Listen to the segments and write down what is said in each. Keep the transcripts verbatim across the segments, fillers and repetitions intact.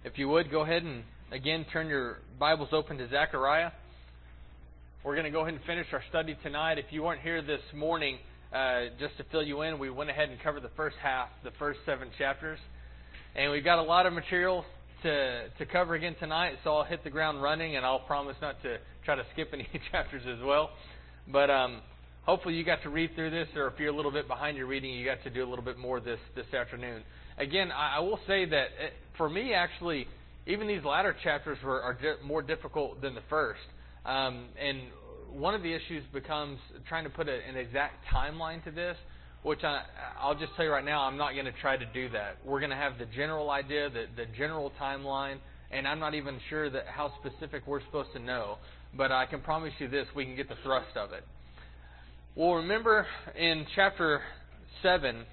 If you would, go ahead and, again, turn your Bibles open to Zechariah. We're going to go ahead and finish our study tonight. If you weren't here this morning, uh, just to fill you in, we went ahead and covered the first half, the first seven chapters. And we've got a lot of material to to cover again tonight, so I'll hit the ground running, and I'll promise not to try to skip any chapters as well. But um, hopefully you got to read through this, or if you're a little bit behind your reading, you got to do a little bit more this, this afternoon. Again, I, I will say that it, for me, actually, even these latter chapters were are di- more difficult than the first. Um, and one of the issues becomes trying to put a, an exact timeline to this, which I, I'll just tell you right now, I'm not going to try to do that. We're going to have the general idea, the, the general timeline, and I'm not even sure that how specific we're supposed to know. But I can promise you this, we can get the thrust of it. Well, remember in chapter seven,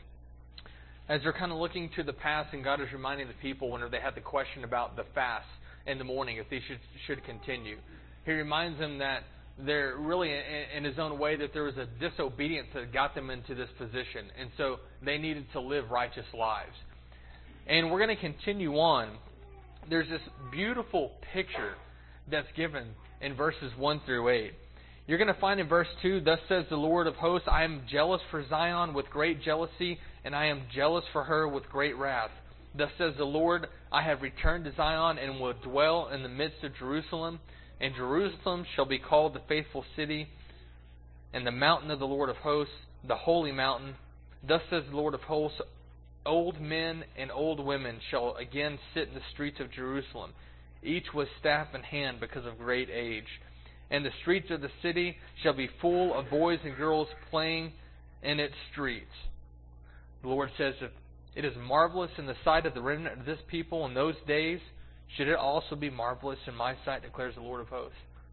as they're kind of looking to the past, and God is reminding the people whenever they had the question about the fast in the morning, if they should should continue. He reminds them that they're really, in, in His own way, that there was a disobedience that got them into this position. And so they needed to live righteous lives. And we're going to continue on. There's this beautiful picture that's given in verses one through eight. You're going to find in verse two, "Thus says the Lord of hosts, I am jealous for Zion with great jealousy, and I am jealous for her with great wrath. Thus says the Lord, I have returned to Zion and will dwell in the midst of Jerusalem. And Jerusalem shall be called the faithful city, and the mountain of the Lord of hosts, the holy mountain. Thus says the Lord of hosts, old men and old women shall again sit in the streets of Jerusalem, each with staff in hand because of great age. And the streets of the city shall be full of boys and girls playing in its streets." The Lord says, "If it is marvelous in the sight of the remnant of this people in those days, should it also be marvelous in my sight, declares the Lord of hosts."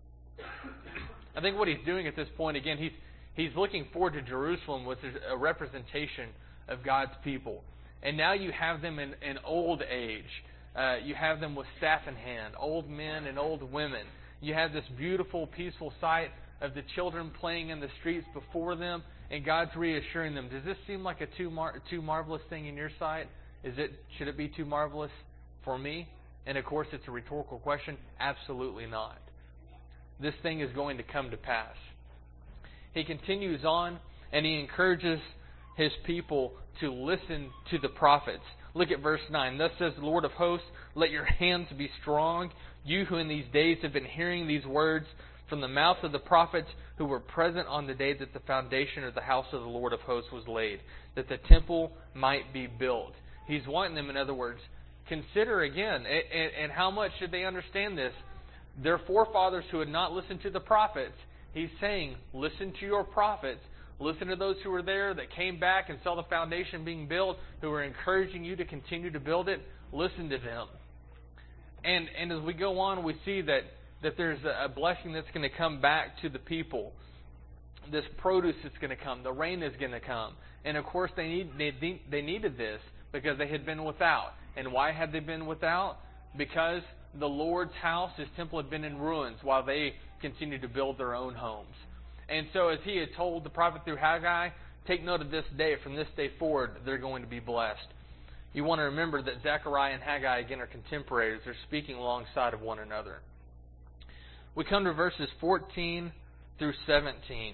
I think what He's doing at this point, again, He's He's looking forward to Jerusalem, which is a representation of God's people. And now you have them in, in old age. Uh, you have them with staff in hand, old men and old women. You have this beautiful, peaceful sight of the children playing in the streets before them, and God's reassuring them. Does this seem like a too mar- too marvelous thing in your sight? Is it? Should it be too marvelous for me? And of course, it's a rhetorical question. Absolutely not. This thing is going to come to pass. He continues on, and he encourages his people to listen to the prophets. Look at verse nine. "Thus says the Lord of hosts, let your hands be strong, you who in these days have been hearing these words from the mouth of the prophets who were present on the day that the foundation of the house of the Lord of hosts was laid, that the temple might be built." He's wanting them, in other words, consider again, and, and how much should they understand this? Their forefathers who had not listened to the prophets, He's saying, listen to your prophets. Listen to those who were there that came back and saw the foundation being built, who are encouraging you to continue to build it. Listen to them. And and as we go on, we see that, that there's a blessing that's going to come back to the people. This produce that's going to come. The rain is going to come. And of course, they need they, they needed this because they had been without. And why had they been without? Because the Lord's house, His temple, had been in ruins while they continued to build their own homes. And so as He had told the prophet through Haggai, take note of this day. From this day forward, they're going to be blessed. You want to remember that Zechariah and Haggai, again, are contemporaries. They're speaking alongside of one another. We come to verses fourteen through seventeen.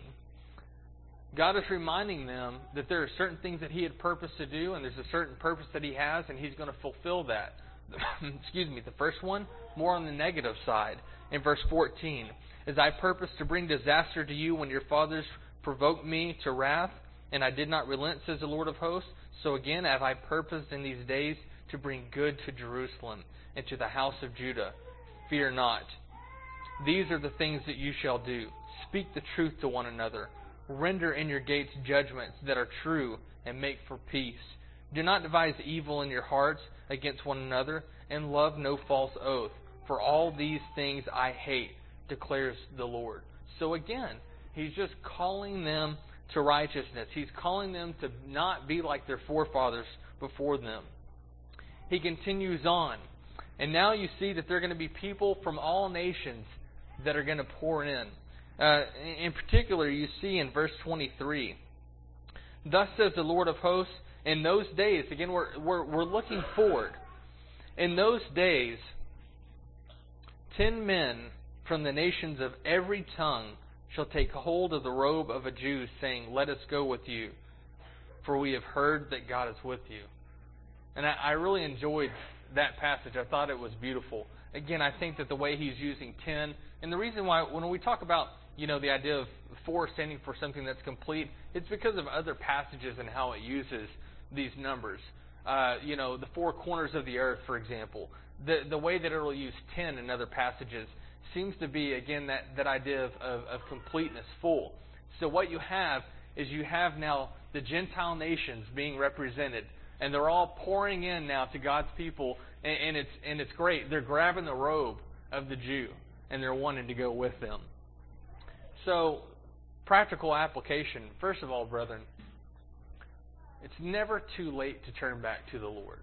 God is reminding them that there are certain things that He had purposed to do, and there's a certain purpose that He has, and He's going to fulfill that. Excuse me, the first one, more on the negative side. In verse fourteen, "As I purposed to bring disaster to you when your fathers provoked me to wrath, and I did not relent, says the Lord of hosts, so again have I purposed in these days to bring good to Jerusalem and to the house of Judah. Fear not. These are the things that you shall do. Speak the truth to one another. Render in your gates judgments that are true, and make for peace. Do not devise evil in your hearts against one another, and love no false oath. For all these things I hate, declares the Lord." So again, He's just calling them to righteousness. He's calling them to not be like their forefathers before them. He continues on. And now you see that there are going to be people from all nations that are going to pour in. Uh, in particular, you see in verse twenty-three, "Thus says the Lord of hosts, in those days," again, we're, we're, we're looking forward. In those days, ten men from the nations of every tongue shall take hold of the robe of a Jew, saying, Let us go with you, for we have heard that God is with you. And I, I really enjoyed that passage. I thought it was beautiful. Again, I think that the way he's using ten, and the reason why, when we talk about, you know, the idea of four standing for something that's complete, it's because of other passages and how it uses these numbers. Uh, you know, the four corners of the earth, for example. The the way that it will use ten in other passages seems to be, again, that, that idea of, of, of completeness, full. So what you have is you have now the Gentile nations being represented, and they're all pouring in now to God's people, and, and it's and it's great. They're grabbing the robe of the Jew, and they're wanting to go with them. So, practical application. First of all, brethren, it's never too late to turn back to the Lord.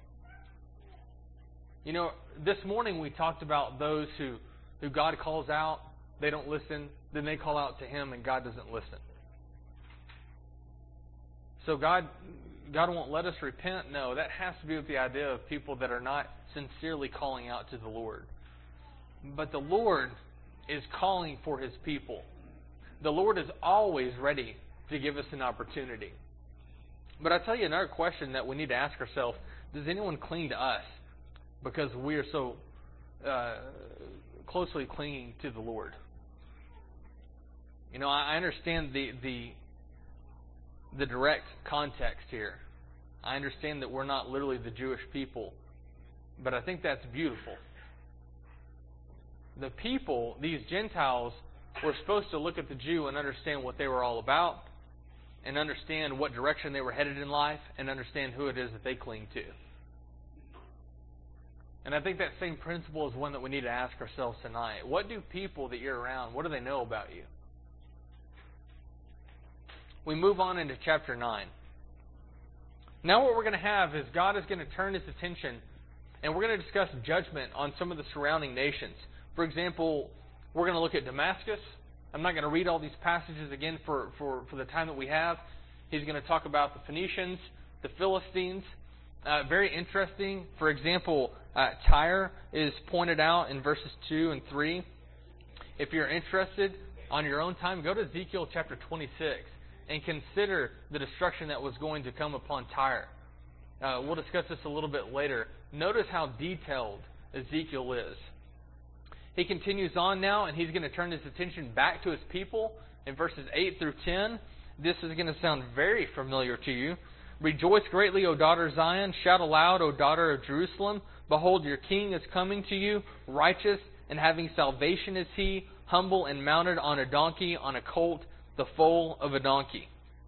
You know, this morning we talked about those who, who God calls out, they don't listen, then they call out to Him and God doesn't listen. So God God won't let us repent? No, that has to be with the idea of people that are not sincerely calling out to the Lord. But the Lord is calling for His people. The Lord is always ready to give us an opportunity. But I tell you another question that we need to ask ourselves, does anyone cling to us because we are so uh, closely clinging to the Lord? You know, I understand the, the the direct context here. I understand that we're not literally the Jewish people, but I think that's beautiful. The people, these Gentiles, were supposed to look at the Jew and understand what they were all about, and understand what direction they were headed in life, and understand who it is that they cling to. And I think that same principle is one that we need to ask ourselves tonight. What do people that you're around, what do they know about you? We move on into chapter nine. Now what we're going to have is God is going to turn His attention, and we're going to discuss judgment on some of the surrounding nations. For example, we're going to look at Damascus. I'm not going to read all these passages again for, for, for the time that we have. He's going to talk about the Phoenicians, the Philistines. Uh, very interesting. For example, uh, Tyre is pointed out in verses two and three. If you're interested, on your own time, go to Ezekiel chapter twenty-six and consider the destruction that was going to come upon Tyre. Uh, we'll discuss this a little bit later. Notice how detailed Ezekiel is. He continues on now, and he's going to turn his attention back to his people in verses eight through ten. This is going to sound very familiar to you. Rejoice greatly, O daughter Zion. Shout aloud, O daughter of Jerusalem. Behold, your king is coming to you. Righteous and having salvation is he. Humble and mounted on a donkey, on a colt, the foal of a donkey.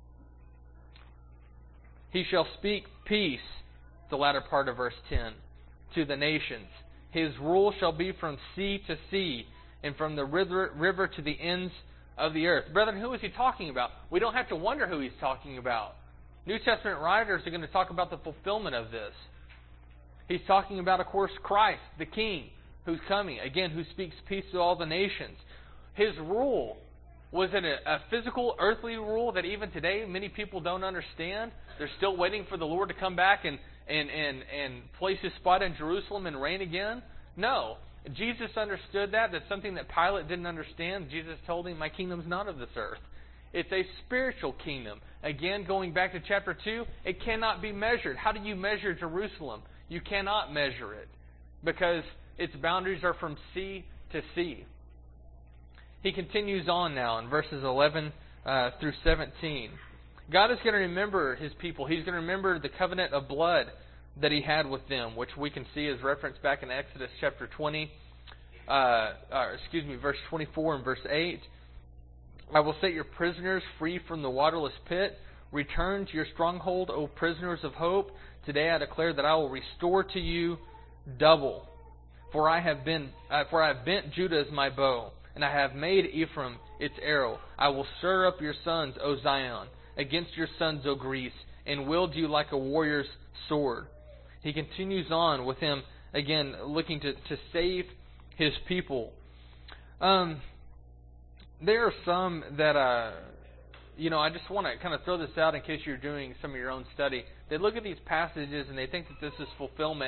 He shall speak peace, the latter part of verse ten, to the nations. His rule shall be from sea to sea, and from the river, river to the ends of the earth. Brethren, who is he talking about? We don't have to wonder who he's talking about. New Testament writers are going to talk about the fulfillment of this. He's talking about, of course, Christ, the King, who's coming, again, who speaks peace to all the nations. His rule, was it a, a physical, earthly rule that even today many people don't understand? They're still waiting for the Lord to come back and, and, and, and place His spot in Jerusalem and reign again? No. Jesus understood that. That's something that Pilate didn't understand. Jesus told him, my kingdom's not of this earth. It's a spiritual kingdom. Again, going back to chapter two, it cannot be measured. How do you measure Jerusalem? You cannot measure it because its boundaries are from sea to sea. He continues on now in verses eleven uh, through seventeen. God is going to remember His people. He's going to remember the covenant of blood that He had with them, which we can see as referenced back in Exodus chapter twenty, uh, or excuse me, verse twenty-four and verse eight. I will set your prisoners free from the waterless pit. Return to your stronghold, O prisoners of hope. Today I declare that I will restore to you double. For I have been, uh, for I have bent Judah as my bow, and I have made Ephraim its arrow. I will stir up your sons, O Zion, against your sons, O Greece, and wield you like a warrior's sword. He continues on with him, again, looking to, to save His people. Um, there are some that, uh, you know, I just want to kind of throw this out in case you're doing some of your own study. They look at these passages and they think that this is fulfillment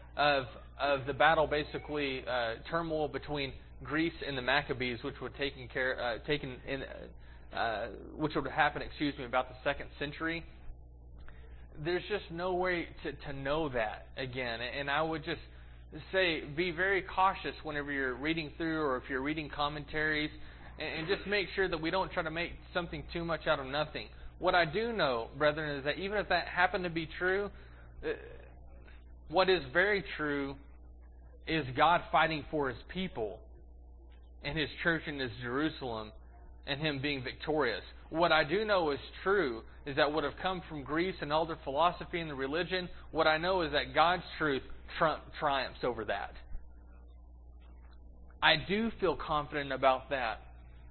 of of the battle, basically uh, turmoil between Greece and the Maccabees, which would taken care uh, taken in, uh, which would happen, excuse me, about the second century. There's just no way to, to know that again, and I would just say be very cautious whenever you're reading through, or if you're reading commentaries, and, and just make sure that we don't try to make something too much out of nothing. What I do know, brethren, is that even if that happened to be true, uh, what is very true is God fighting for His people and His church in His Jerusalem, and Him being victorious. What I do know is true is that what have come from Greece and all their philosophy and the religion, what I know is that God's truth tri- triumphs over that. I do feel confident about that.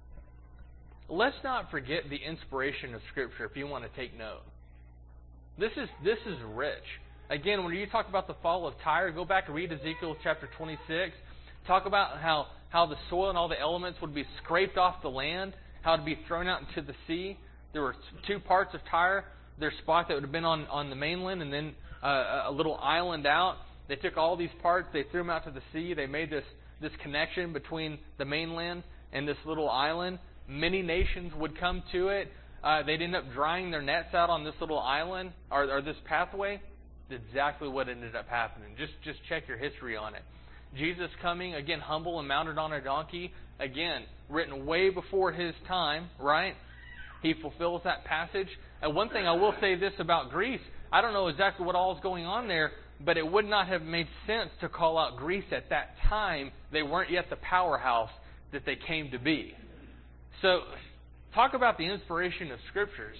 Let's not forget the inspiration of Scripture if you want to take note. This is this is rich. Again, when you talk about the fall of Tyre, go back and read Ezekiel chapter twenty-six. Talk about how, how the soil and all the elements would be scraped off the land, how it would be thrown out into the sea. There were two parts of Tyre. Their spot that would have been on, on the mainland, and then uh, a little island out. They took all these parts, they threw them out to the sea. They made this, this connection between the mainland and this little island. Many nations would come to it. Uh, they'd end up drying their nets out on this little island, or, or this pathway. That's exactly what ended up happening. Just, just check your history on it. Jesus coming, again, humble and mounted on a donkey. Again, written way before His time, right? He fulfills that passage. And one thing I will say this about Greece, I don't know exactly what all is going on there, but it would not have made sense to call out Greece at that time. They weren't yet the powerhouse that they came to be. So, talk about the inspiration of Scriptures.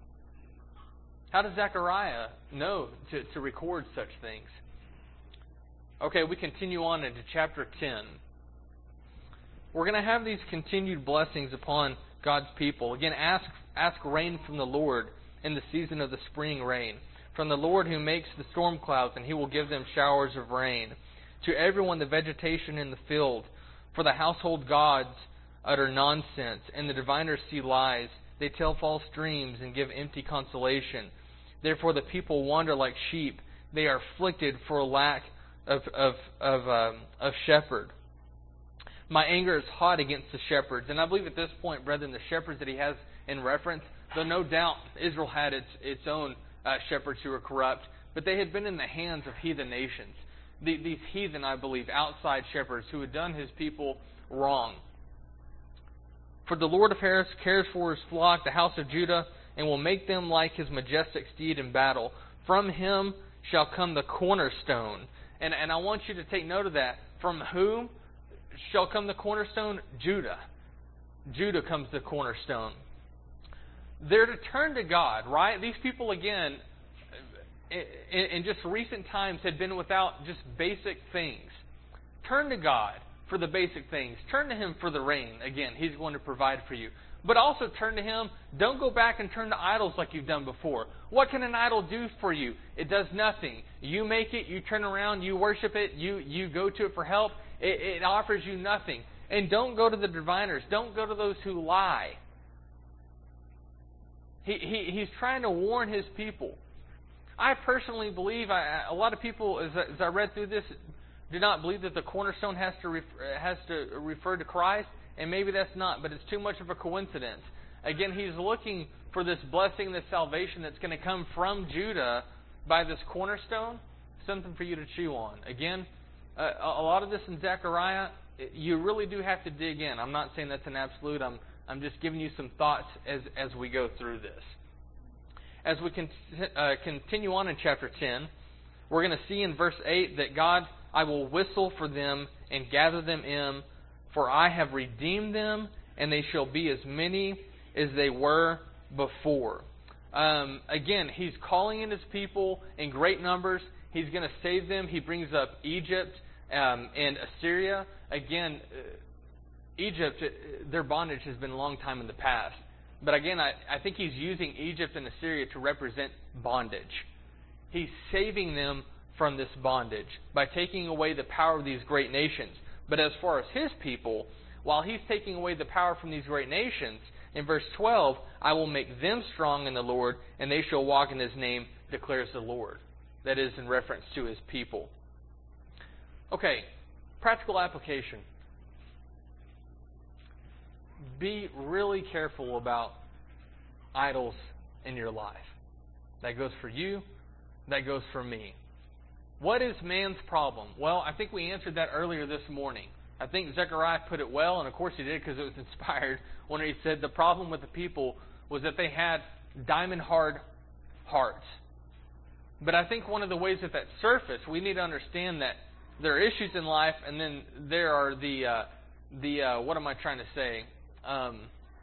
How does Zechariah know to, to record such things? Okay, we continue on into chapter ten. We're going to have these continued blessings upon God's people. Again, ask ask rain from the Lord in the season of the spring rain. From the Lord who makes the storm clouds, and He will give them showers of rain. To everyone the vegetation in the field. For the household gods utter nonsense, and the diviners see lies. They tell false dreams and give empty consolation. Therefore the people wander like sheep. They are afflicted for lack of of of, um, of shepherd. My anger is hot against the shepherds. And I believe at this point, brethren, the shepherds that he has in reference, though no doubt Israel had its its own uh, shepherds who were corrupt, but they had been in the hands of heathen nations. The, these heathen, I believe, outside shepherds who had done His people wrong. For the Lord of Hosts cares for His flock, the house of Judah, and will make them like His majestic steed in battle. From Him shall come the cornerstone. And, and I want you to take note of that. From whom shall come the cornerstone? Judah. Judah comes the cornerstone. They're to turn to God, right? These people, again, in, in just recent times had been without just basic things. Turn to God for the basic things. Turn to Him for the rain. Again, He's going to provide for you. But also turn to Him. Don't go back and turn to idols like you've done before. What can an idol do for you? It does nothing. You make it, you turn around, you worship it, you, you go to it for help. It, it offers you nothing. And don't go to the diviners. Don't go to those who lie. He, he He's trying to warn His people. I personally believe, I, a lot of people, as I, as I read through this, do not believe that the cornerstone has to refer, has to refer to Christ. And maybe that's not, but it's too much of a coincidence. Again, He's looking for this blessing, this salvation that's going to come from Judah by this cornerstone. Something for you to chew on. Again, uh, a lot of this in Zechariah, you really do have to dig in. I'm not saying that's an absolute. I'm I'm just giving you some thoughts as as we go through this. As we con- uh, continue on in chapter ten, we're going to see in verse eight that God, I will whistle for them and gather them in. For I have redeemed them, and they shall be as many as they were before. Um, again, He's calling in His people in great numbers. He's going to save them. He brings up Egypt um, and Assyria. Again, uh, Egypt, their bondage has been a long time in the past. But again, I, I think He's using Egypt and Assyria to represent bondage. He's saving them from this bondage by taking away the power of these great nations. But as far as His people, while He's taking away the power from these great nations, in verse twelve, I will make them strong in the Lord, and they shall walk in His name, declares the Lord. That is in reference to His people. Okay, practical application. Be really careful about idols in your life. That goes for you. That goes for me. What is man's problem? Well, I think we answered that earlier this morning. I think Zechariah put it well, and of course he did because it was inspired when he said the problem with the people was that they had diamond-hard hearts. But I think one of the ways that that surfaced, we need to understand that there are issues in life, and then there are the, uh, the uh, what am I trying to say? Um,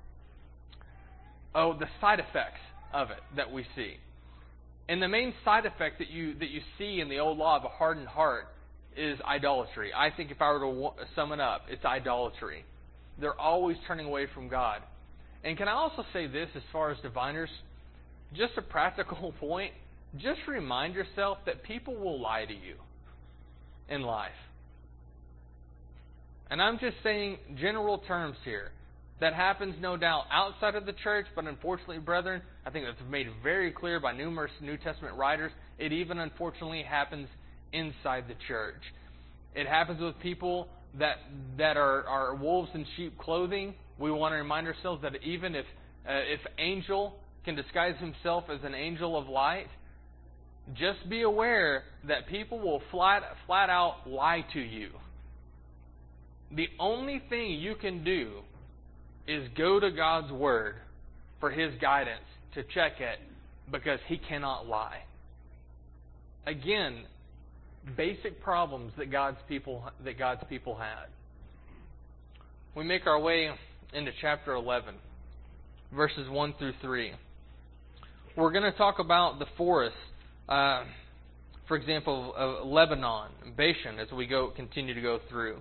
oh, the side effects of it that we see. And the main side effect that you that you see in the old law of a hardened heart is idolatry. I think if I were to sum it up, it's idolatry. They're always turning away from God. And can I also say this as far as diviners? Just a practical point. Just remind yourself that people will lie to you in life. And I'm just saying general terms here. That happens, no doubt, outside of the church, but unfortunately, brethren, I think that's made very clear by numerous New Testament writers. It even, unfortunately, happens inside the church. It happens with people that that are, are wolves in sheep clothing. We want to remind ourselves that even if uh, if angel can disguise himself as an angel of light, just be aware that people will flat flat out lie to you. The only thing you can do is go to God's Word for His guidance to check it, because He cannot lie. Again, basic problems that God's people that God's people had. We make our way into chapter eleven, verses one through three. We're going to talk about the forest, uh, for example, of Lebanon, Bashan, as we go continue to go through.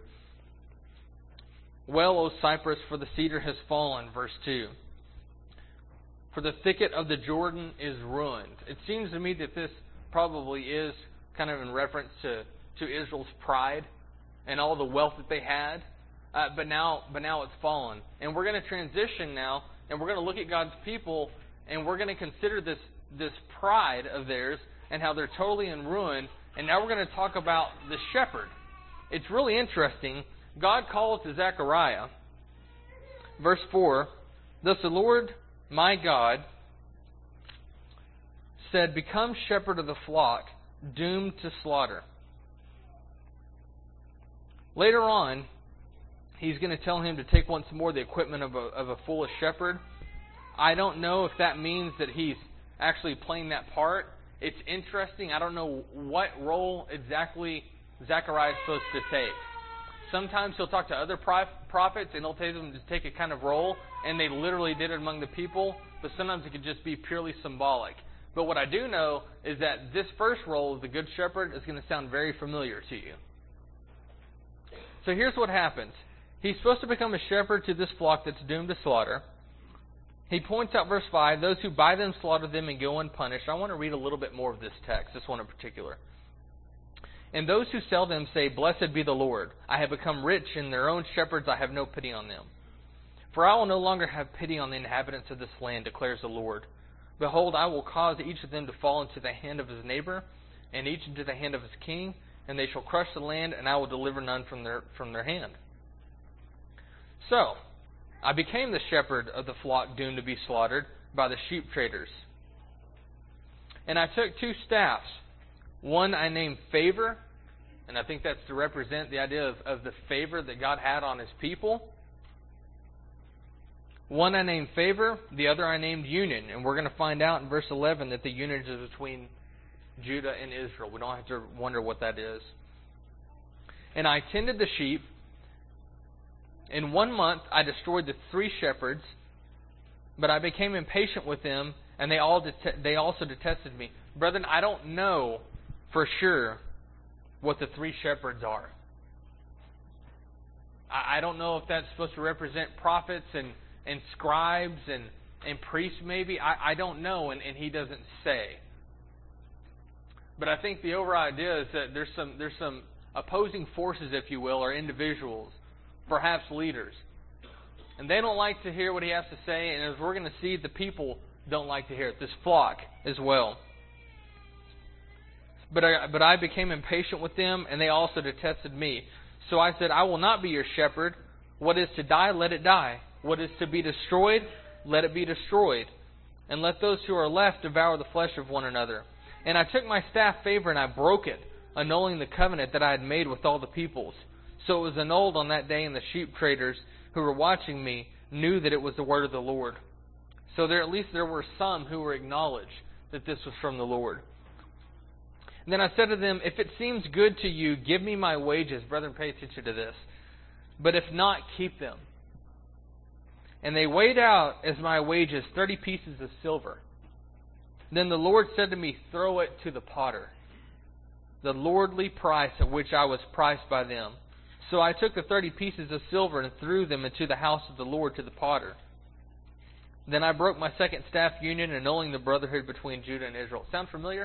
Well, O cypress, for the cedar has fallen, verse two. For the thicket of the Jordan is ruined. It seems to me that this probably is kind of in reference to, to Israel's pride and all the wealth that they had. Uh, but now but now it's fallen. And we're going to transition now, and we're going to look at God's people, and we're going to consider this, this pride of theirs and how they're totally in ruin. And now we're going to talk about the shepherd. It's really interesting. God calls to Zechariah, verse four, thus the Lord my God said, become shepherd of the flock, doomed to slaughter. Later on, He's going to tell him to take once more the equipment of a, of a foolish shepherd. I don't know if that means that he's actually playing that part. It's interesting. I don't know what role exactly Zechariah is supposed to take. Sometimes he'll talk to other prophets and he'll tell them to take a kind of role, and they literally did it among the people, but sometimes it could just be purely symbolic. But what I do know is that this first role of the Good Shepherd is going to sound very familiar to you. So here's what happens. He's supposed to become a shepherd to this flock that's doomed to slaughter. He points out verse five, those who buy them slaughter them and go unpunished. I want to read a little bit more of this text, this one in particular. And those who sell them say, blessed be the Lord. I have become rich in their own shepherds. I have no pity on them. For I will no longer have pity on the inhabitants of this land, declares the Lord. Behold, I will cause each of them to fall into the hand of his neighbor, and each into the hand of his king, and they shall crush the land, and I will deliver none from their from their hand. So, I became the shepherd of the flock doomed to be slaughtered by the sheep traders. And I took two staffs. One I named Favor, and I think that's to represent the idea of, of the favor that God had on His people. One I named Favor, the other I named Union. And we're going to find out in verse eleven that the union is between Judah and Israel. We don't have to wonder what that is. And I tended the sheep. In one month I destroyed the three shepherds, but I became impatient with them, and they all det- they also detested me. Brethren, I don't know for sure what the three shepherds are. I, I don't know if that's supposed to represent prophets and, and scribes and, and priests maybe. I, I don't know, and, and he doesn't say. But I think the overall idea is that there's some there's some opposing forces, if you will, or individuals, perhaps leaders. And they don't like to hear what he has to say, and as we're going to see, the people don't like to hear it. This flock as well. But I, but I became impatient with them, and they also detested me. So I said, I will not be your shepherd. What is to die, let it die. What is to be destroyed, let it be destroyed. And let those who are left devour the flesh of one another. And I took my staff favor, and I broke it, annulling the covenant that I had made with all the peoples. So it was annulled on that day, and the sheep traders who were watching me knew that it was the word of the Lord. So there at least there were some who were acknowledged that this was from the Lord. And then I said to them, if it seems good to you, give me my wages. Brethren, pay attention to this. But if not, keep them. And they weighed out as my wages thirty pieces of silver. Then the Lord said to me, throw it to the potter, the lordly price at which I was priced by them. So I took the thirty pieces of silver and threw them into the house of the Lord to the potter. Then I broke my second staff union, annulling the brotherhood between Judah and Israel. Sound familiar?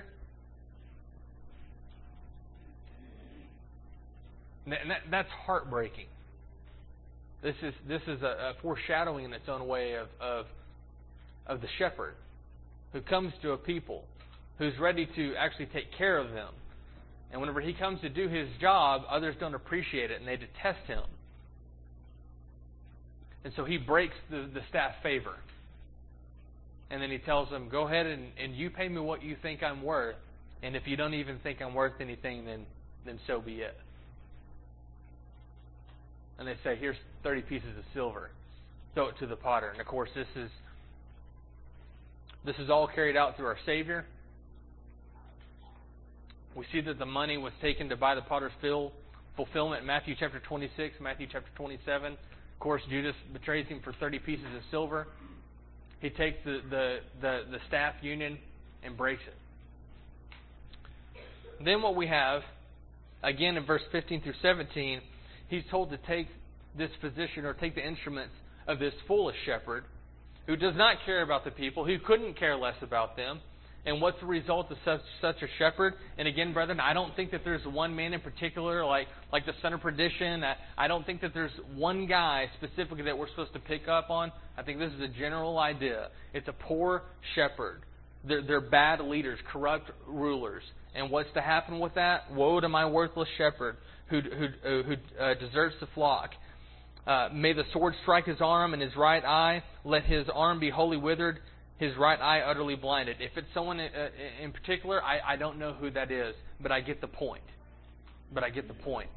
And that, that's heartbreaking. This is this is a, a foreshadowing in its own way of, of of the shepherd who comes to a people, who's ready to actually take care of them. And whenever he comes to do his job, others don't appreciate it and they detest him. And so he breaks the, the staff favor. And then he tells them, go ahead and, and you pay me what you think I'm worth. And if you don't even think I'm worth anything, then, then so be it. And they say, here's thirty pieces of silver. Throw it to the potter. And of course, this is this is all carried out through our Savior. We see that the money was taken to buy the potter's fill, fulfillment in Matthew chapter twenty-six, Matthew chapter twenty-seven. Of course, Judas betrays him for thirty pieces of silver. He takes the, the, the, the staff union and breaks it. Then what we have, again in verse fifteen through seventeen, he's told to take this position or take the instruments of this foolish shepherd who does not care about the people, who couldn't care less about them. And what's the result of such, such a shepherd? And again, brethren, I don't think that there's one man in particular, like like the son of perdition. I, I don't think that there's one guy specifically that we're supposed to pick up on. I think this is a general idea. It's a poor shepherd. They're, they're bad leaders, corrupt rulers. And what's to happen with that? Woe to my worthless shepherd who, who, uh, who uh, deserts the flock. Uh, may the sword strike his arm and his right eye. Let his arm be wholly withered, his right eye utterly blinded. If it's someone uh, in particular, I, I don't know who that is, but I get the point. But I get the point.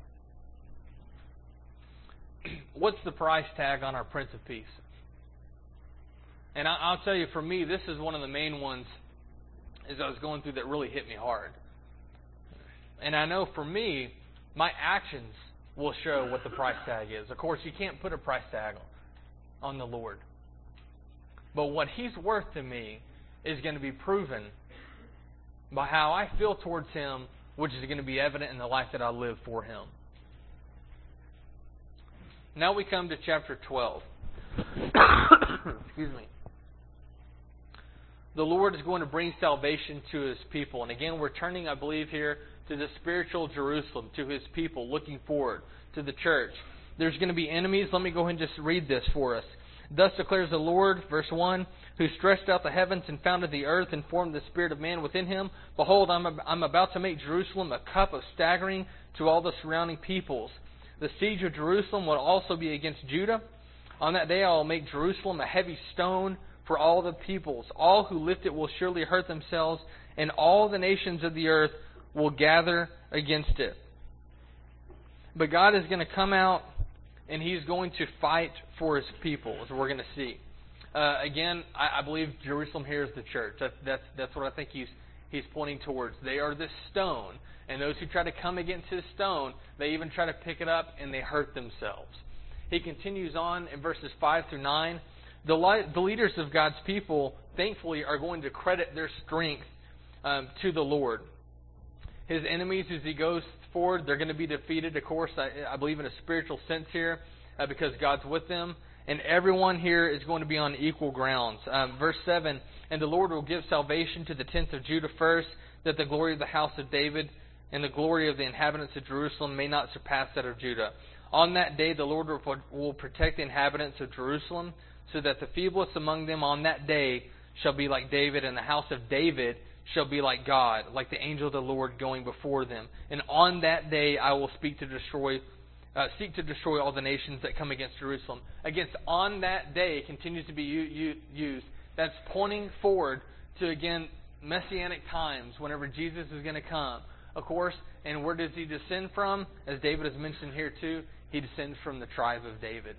What's the price tag on our Prince of Peace? And I, I'll tell you, for me, this is one of the main ones as I was going through that really hit me hard. And I know for me, my actions will show what the price tag is. Of course, you can't put a price tag on, on the Lord. But what He's worth to me is going to be proven by how I feel towards Him, which is going to be evident in the life that I live for Him. Now we come to chapter twelve. Excuse me. The Lord is going to bring salvation to His people. And again, we're turning, I believe, here to the spiritual Jerusalem, to His people, looking forward to the church. There's going to be enemies. Let me go ahead and just read this for us. Thus declares the Lord, verse one, who stretched out the heavens and founded the earth and formed the spirit of man within him. Behold, I'm, I'm about to make Jerusalem a cup of staggering to all the surrounding peoples. The siege of Jerusalem will also be against Judah. On that day I will make Jerusalem a heavy stone for all the peoples. All who lift it will surely hurt themselves, and all the nations of the earth will gather against it. But God is going to come out and He's going to fight for His people, as we're going to see. Uh, again, I, I believe Jerusalem here is the church. That, that's that's what I think He's He's pointing towards. They are this stone, and those who try to come against His stone, they even try to pick it up and they hurt themselves. He continues on in verses five through nine. The, li- the leaders of God's people, thankfully, are going to credit their strength um, to the Lord. His enemies, as He goes forward, they're going to be defeated, of course, I, I believe in a spiritual sense here, uh, because God's with them. And everyone here is going to be on equal grounds. Um, verse seven, and the Lord will give salvation to the tents of Judah first, that the glory of the house of David and the glory of the inhabitants of Jerusalem may not surpass that of Judah. On that day the Lord will protect the inhabitants of Jerusalem, so that the feeblest among them on that day shall be like David, and the house of David shall be like God, like the angel of the Lord going before them. And on that day I will speak to destroy, uh, seek to destroy all the nations that come against Jerusalem. Against on that day continues to be u- u- used. That's pointing forward to, again, messianic times, whenever Jesus is going to come. Of course, and where does he descend from? As David has mentioned here too, he descends from the tribe of David.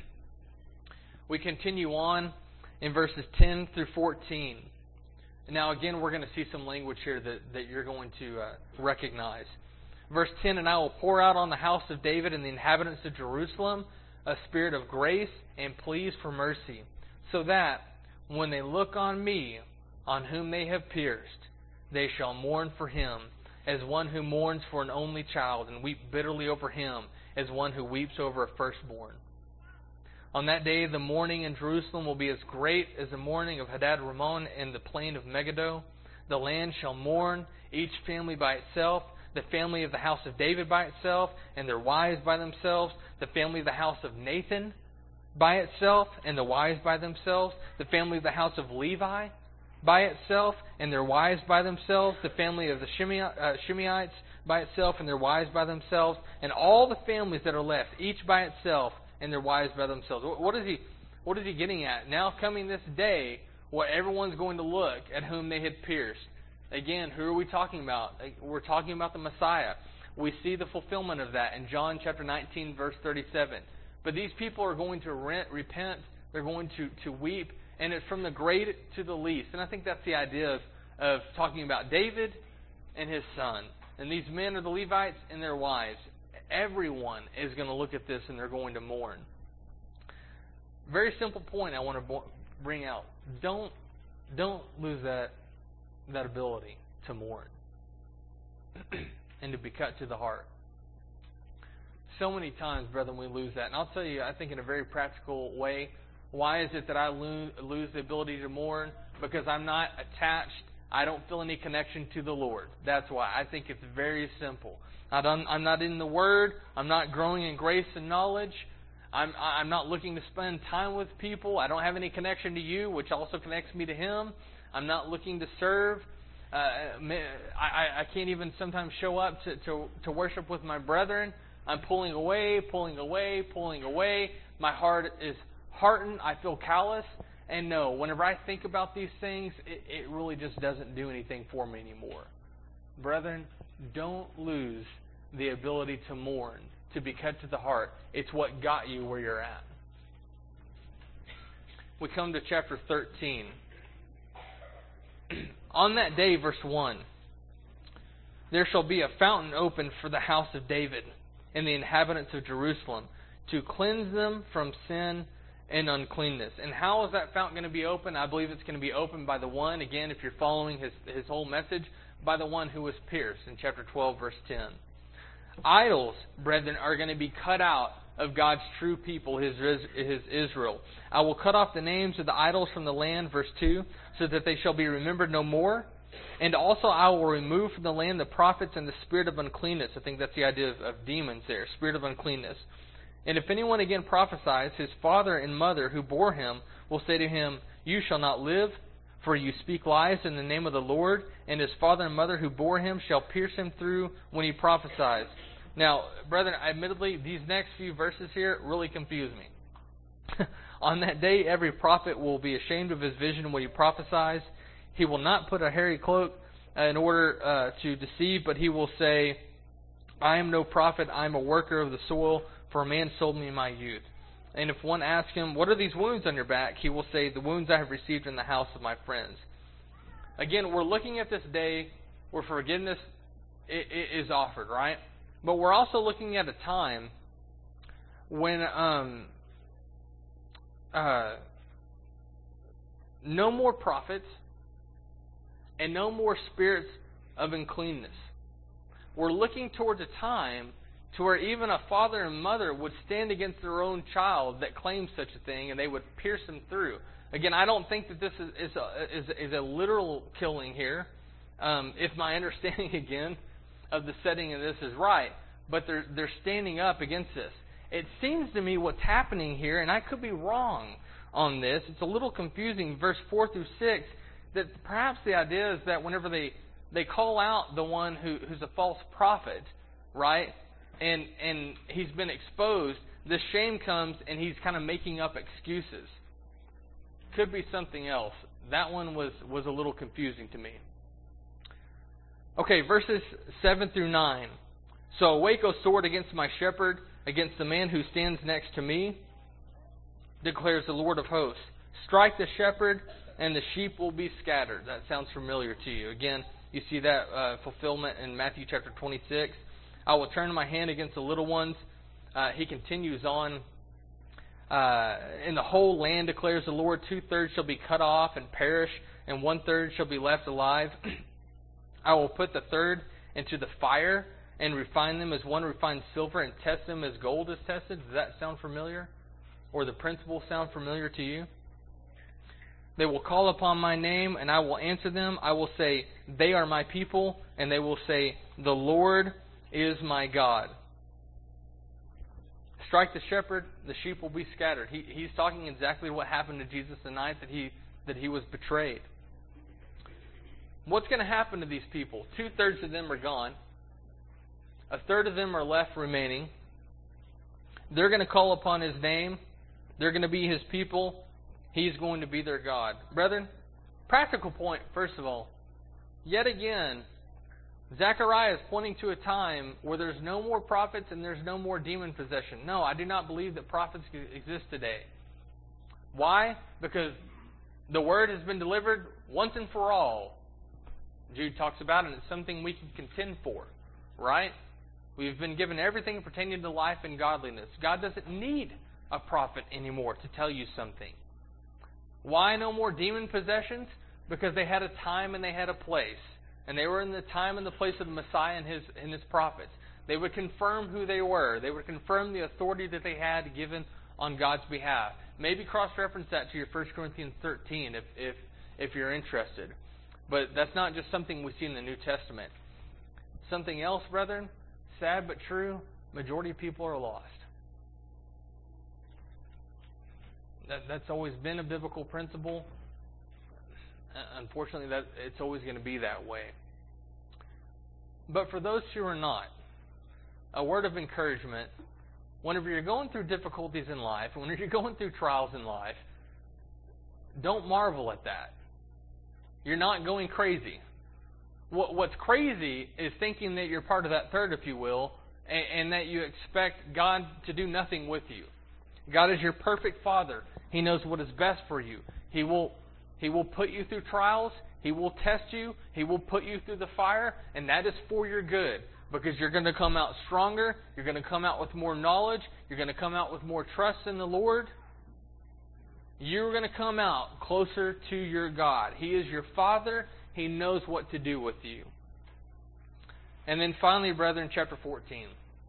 We continue on in verses ten through fourteen. Now again, we're going to see some language here that, that you're going to uh, recognize. Verse ten, and I will pour out on the house of David and the inhabitants of Jerusalem a spirit of grace and pleas for mercy, so that when they look on me, on whom they have pierced, they shall mourn for him, as one who mourns for an only child, and weep bitterly over him, as one who weeps over a firstborn. On that day the mourning in Jerusalem will be as great as the mourning of Hadad Ramon in the plain of Megiddo. The land shall mourn, each family by itself, the family of the house of David by itself, and their wives by themselves, the family of the house of Nathan by itself, and the wives by themselves, the family of the house of Levi by itself, and their wives by themselves, the family of the Shimeites by itself, and their wives by themselves, and all the families that are left, each by itself, and their wives by themselves. What is he what is he getting at? Now coming this day, where everyone's going to look at whom they had pierced. Again, who are we talking about? We're talking about the Messiah. We see the fulfillment of that in John chapter nineteen, verse thirty-seven. But these people are going to repent, they're going to, to weep, and it's from the great to the least. And I think that's the idea of, of talking about David and his son. And these men are the Levites and their wives. Everyone is going to look at this and they're going to mourn. Very simple point I want to bring out. Don't don't lose that that ability to mourn and to be cut to the heart. So many times, brethren, we lose that. And I'll tell you, I think in a very practical way, why is it that I lose, lose the ability to mourn? Because I'm not attached. I don't feel any connection to the Lord. That's why. I think it's very simple. I don't, I'm not in the Word. I'm not growing in grace and knowledge. I'm, I'm not looking to spend time with people. I don't have any connection to you, which also connects me to Him. I'm not looking to serve. Uh, I, I can't even sometimes show up to, to, to worship with my brethren. I'm pulling away, pulling away, pulling away. My heart is hardened. I feel callous. And no, whenever I think about these things, it, it really just doesn't do anything for me anymore. Brethren, don't lose the ability to mourn, to be cut to the heart. It's what got you where you're at. We come to chapter thirteen. On that day, verse one, there shall be a fountain opened for the house of David and the inhabitants of Jerusalem, to cleanse them from sin and uncleanness. And how is that fountain going to be open? I believe it's going to be opened by the one, again, if you're following his, his whole message, by the one who was pierced in chapter twelve, verse ten. Idols, brethren, are going to be cut out of God's true people, his, his Israel. I will cut off the names of the idols from the land, verse two, so that they shall be remembered no more. And also I will remove from the land the prophets and the spirit of uncleanness. I think that's the idea of, of demons there, spirit of uncleanness. And if anyone again prophesies, his father and mother who bore him will say to him, you shall not live, for you speak lies in the name of the Lord. And his father and mother who bore him shall pierce him through when he prophesies. Now, brethren, admittedly, these next few verses here really confuse me. On that day, every prophet will be ashamed of his vision when he prophesies. He will not put a hairy cloak uh, in order uh, to deceive, but he will say, I am no prophet, I am a worker of the soil, for a man sold me in my youth. And if one asks him, what are these wounds on your back? He will say, the wounds I have received in the house of my friends. Again, we're looking at this day where forgiveness is offered, right? But we're also looking at a time when um, uh, no more prophets and no more spirits of uncleanness. We're looking towards a time to where even a father and mother would stand against their own child that claims such a thing, and they would pierce them through. Again, I don't think that this is is a, is, is a literal killing here, um, if my understanding again of the setting of this is right. But they're they're standing up against this. It seems to me what's happening here, and I could be wrong on this. It's a little confusing. Verse four through six that perhaps the idea is that whenever they, they call out the one who, who's a false prophet, right, and and he's been exposed, this shame comes and he's kind of making up excuses. Could be something else. That one was, was a little confusing to me. Okay, verses seven through nine. So awake, O sword, against my shepherd, against the man who stands next to me, declares the Lord of hosts. Strike the shepherd, and the sheep will be scattered. That sounds familiar to you. Again, you see that uh, fulfillment in Matthew chapter twenty-six. I will turn my hand against the little ones. Uh, he continues on. Uh, in the whole land, declares the Lord, two-thirds shall be cut off and perish, and one-third shall be left alive. I will put the third into the fire and refine them as one refines silver and test them as gold is tested. Does that sound familiar? Or the principle sound familiar to you? They will call upon my name, and I will answer them. I will say, they are my people, and they will say, the Lord is my God. Strike the shepherd, the sheep will be scattered. He, he's talking exactly what happened to Jesus the night that he that he was betrayed. What's going to happen to these people? Two-thirds of them are gone. A third of them are left remaining. They're going to call upon His name. They're going to be His people. He's going to be their God. Brethren, practical point, first of all. Yet again, Zechariah is pointing to a time where there's no more prophets and there's no more demon possession. No, I do not believe that prophets exist today. Why? Because the word has been delivered once and for all. Jude talks about it, and it's something we can contend for, right? We've been given everything pertaining to life and godliness. God doesn't need a prophet anymore to tell you something. Why no more demon possessions? Because they had a time and they had a place. And they were in the time and the place of the Messiah and his, and his prophets. They would confirm who they were. They would confirm the authority that they had given on God's behalf. Maybe cross-reference that to your First Corinthians thirteen if, if, if you're interested. But that's not just something we see in the New Testament. Something else, brethren, sad but true, majority of people are lost. That, that's always been a biblical principle. Unfortunately, that it's always going to be that way. But for those who are not, a word of encouragement, whenever you're going through difficulties in life, whenever you're going through trials in life, don't marvel at that. You're not going crazy. What, what's crazy is thinking that you're part of that third, if you will, and, and that you expect God to do nothing with you. God is your perfect Father. He knows what is best for you. He will He will put you through trials. He will test you. He will put you through the fire. And that is for your good. Because you're going to come out stronger. You're going to come out with more knowledge. You're going to come out with more trust in the Lord. You're going to come out closer to your God. He is your Father. He knows what to do with you. And then finally, brethren, chapter fourteen.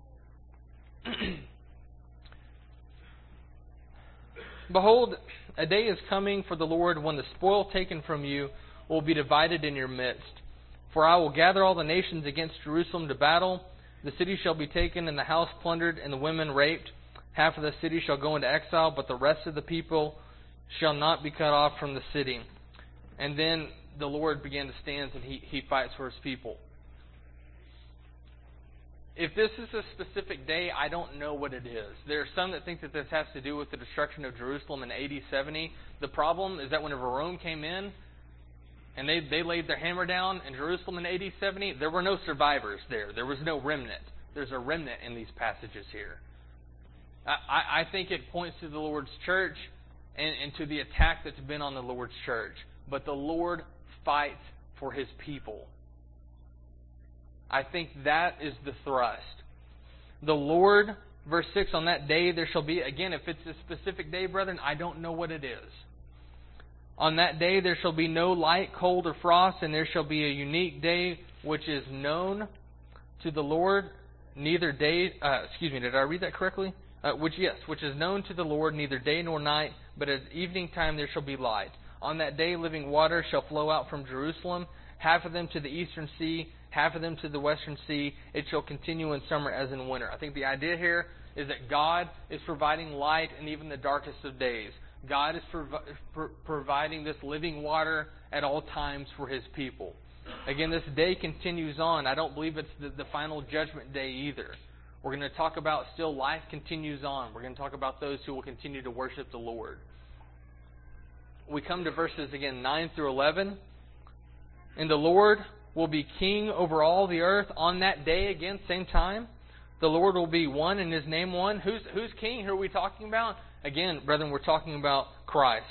Behold, a day is coming for the Lord when the spoil taken from you will be divided in your midst. For I will gather all the nations against Jerusalem to battle. The city shall be taken, and the house plundered, and the women raped. Half of the city shall go into exile, but the rest of the people shall not be cut off from the city. And then the Lord began to stand, and he, he fights for His people. If this is a specific day, I don't know what it is. There are some that think that this has to do with the destruction of Jerusalem in A D seventy. The problem is that whenever Rome came in and they, they laid their hammer down in Jerusalem in A D seventy, there were no survivors there. There was no remnant. There's a remnant in these passages here. I, I think it points to the Lord's church and, and to the attack that's been on the Lord's church. But the Lord fights for His people. I think that is the thrust. The Lord, verse six, on that day there shall be, again, if it's a specific day, brethren, I don't know what it is. On that day there shall be no light, cold, or frost, and there shall be a unique day which is known to the Lord, neither day, uh, excuse me, did I read that correctly? Uh, which, yes, which is known to the Lord, neither day nor night, but at evening time there shall be light. On that day living water shall flow out from Jerusalem, half of them to the eastern sea, half of them to the western sea. It shall continue in summer as in winter. I think the idea here is that God is providing light in even the darkest of days. God is provi- pro- providing this living water at all times for His people. Again, this day continues on. I don't believe it's the, the final judgment day either. We're going to talk about still life continues on. We're going to talk about those who will continue to worship the Lord. We come to verses, again, nine through eleven. And the Lord will be king over all the earth on that day, again, same time. The Lord will be one and His name one. Who's, who's king? Who are we talking about? Again, brethren, we're talking about Christ.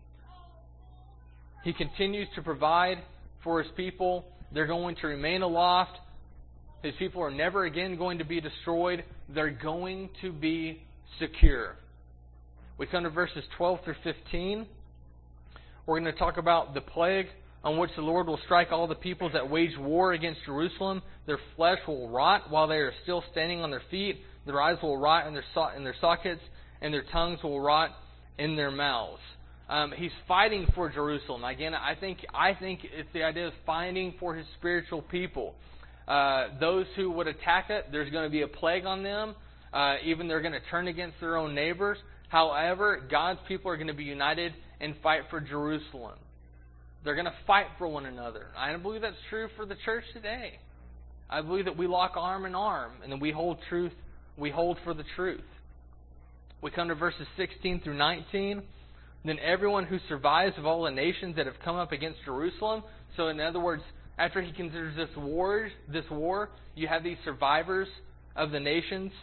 He continues to provide for His people. They're going to remain aloft. His people are never again going to be destroyed. They're going to be secure. We come to verses twelve through fifteen. We're going to talk about the plague on which the Lord will strike all the peoples that wage war against Jerusalem. Their flesh will rot while they are still standing on their feet. Their eyes will rot in their, so- in their sockets, and their tongues will rot in their mouths. Um, he's fighting for Jerusalem. Again, I think I think it's the idea of fighting for His spiritual people. Uh, those who would attack it, there's going to be a plague on them. Uh, even they're going to turn against their own neighbors. However, God's people are going to be united and fight for Jerusalem. They're going to fight for one another. I believe that's true for the church today. I believe that we lock arm in arm and that we hold truth. We hold for the truth. We come to verses sixteen through nineteen. Then everyone who survives of all the nations that have come up against Jerusalem. So in other words, after he considers this war, this war, you have these survivors of the nations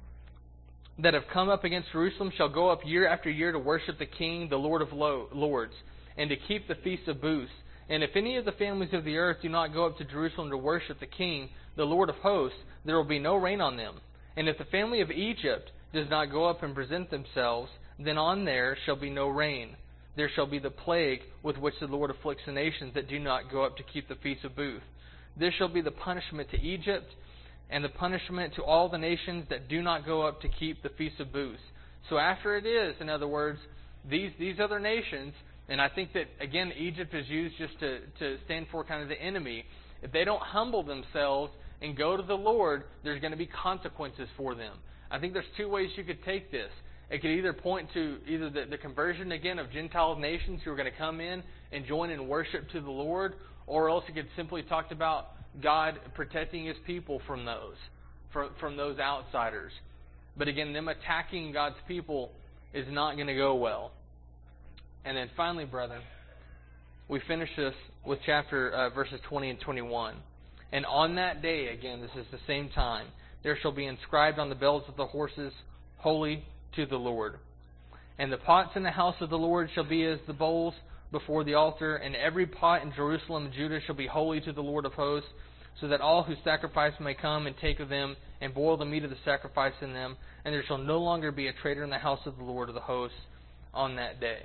that have come up against Jerusalem shall go up year after year to worship the King, the Lord of Lords, and to keep the Feast of Booths. And if any of the families of the earth do not go up to Jerusalem to worship the King, the Lord of Hosts, there will be no rain on them. And if the family of Egypt does not go up and present themselves, then on there shall be no rain. There shall be the plague with which the Lord afflicts the nations that do not go up to keep the Feast of Booths. This shall be the punishment to Egypt, and the punishment to all the nations that do not go up to keep the Feast of Booths. So after it is, in other words, these these other nations, and I think that, again, Egypt is used just to, to stand for kind of the enemy. If they don't humble themselves and go to the Lord, there's going to be consequences for them. I think there's two ways you could take this. It could either point to either the, the conversion, again, of Gentile nations who are going to come in and join in worship to the Lord, or else it could simply talk about God protecting His people from those, from, from those outsiders. But again, them attacking God's people is not going to go well. And then finally, brethren, we finish this with chapter uh, verses twenty and twenty-one. And on that day, again, this is the same time, there shall be inscribed on the bells of the horses, Holy to the Lord. And the pots in the house of the Lord shall be as the bowls before the altar, and every pot in Jerusalem and Judah shall be holy to the Lord of hosts, so that all who sacrifice may come and take of them, and boil the meat of the sacrifice in them, and there shall no longer be a traitor in the house of the Lord of the hosts on that day.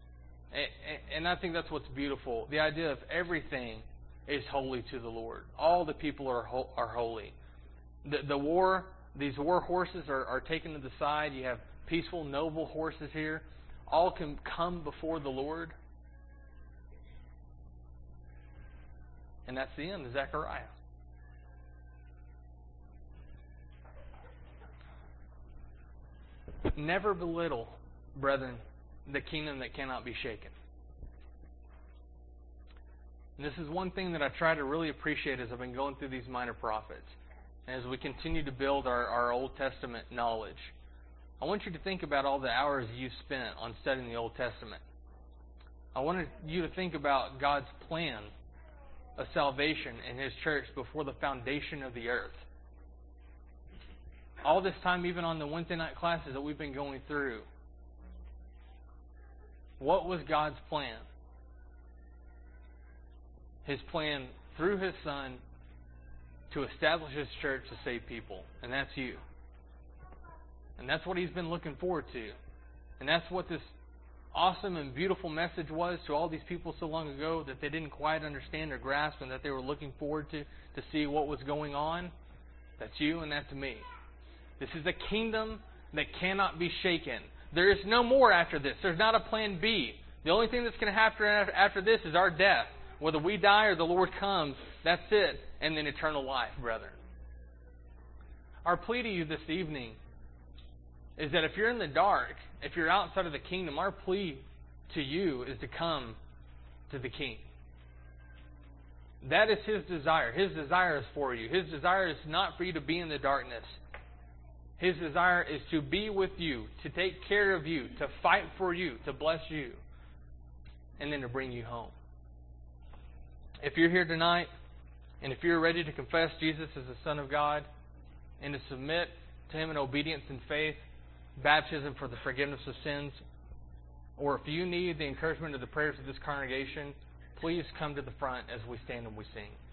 And I think that's what's beautiful. The idea of everything is holy to the Lord. All the people are are holy. The, the war, these war horses are, are taken to the side. You have peaceful, noble horses here. All can come before the Lord. And that's the end of Zechariah. Never belittle, brethren, the kingdom that cannot be shaken. And this is one thing that I try to really appreciate as I've been going through these minor prophets. And as we continue to build our, our Old Testament knowledge, I want you to think about all the hours you spent on studying the Old Testament. I wanted you to think about God's plan of salvation in His church before the foundation of the earth. All this time, even on the Wednesday night classes that we've been going through, what was God's plan? His plan through His Son to establish His church to save people. And that's you. And that's what He's been looking forward to. And that's what this awesome and beautiful message was to all these people so long ago that they didn't quite understand or grasp, and that they were looking forward to, to see what was going on. That's you and that's me. This is a kingdom that cannot be shaken. There is no more after this. There's not a plan B. The only thing that's going to happen after this is our death. Whether we die or the Lord comes, that's it. And then eternal life, brethren. Our plea to you this evening is that if you're in the dark, if you're outside of the kingdom, our plea to you is to come to the King. That is His desire. His desire is for you. His desire is not for you to be in the darkness. His desire is to be with you, to take care of you, to fight for you, to bless you, and then to bring you home. If you're here tonight, and if you're ready to confess Jesus as the Son of God, and to submit to Him in obedience and faith, baptism for the forgiveness of sins, or if you need the encouragement of the prayers of this congregation, please come to the front as we stand and we sing.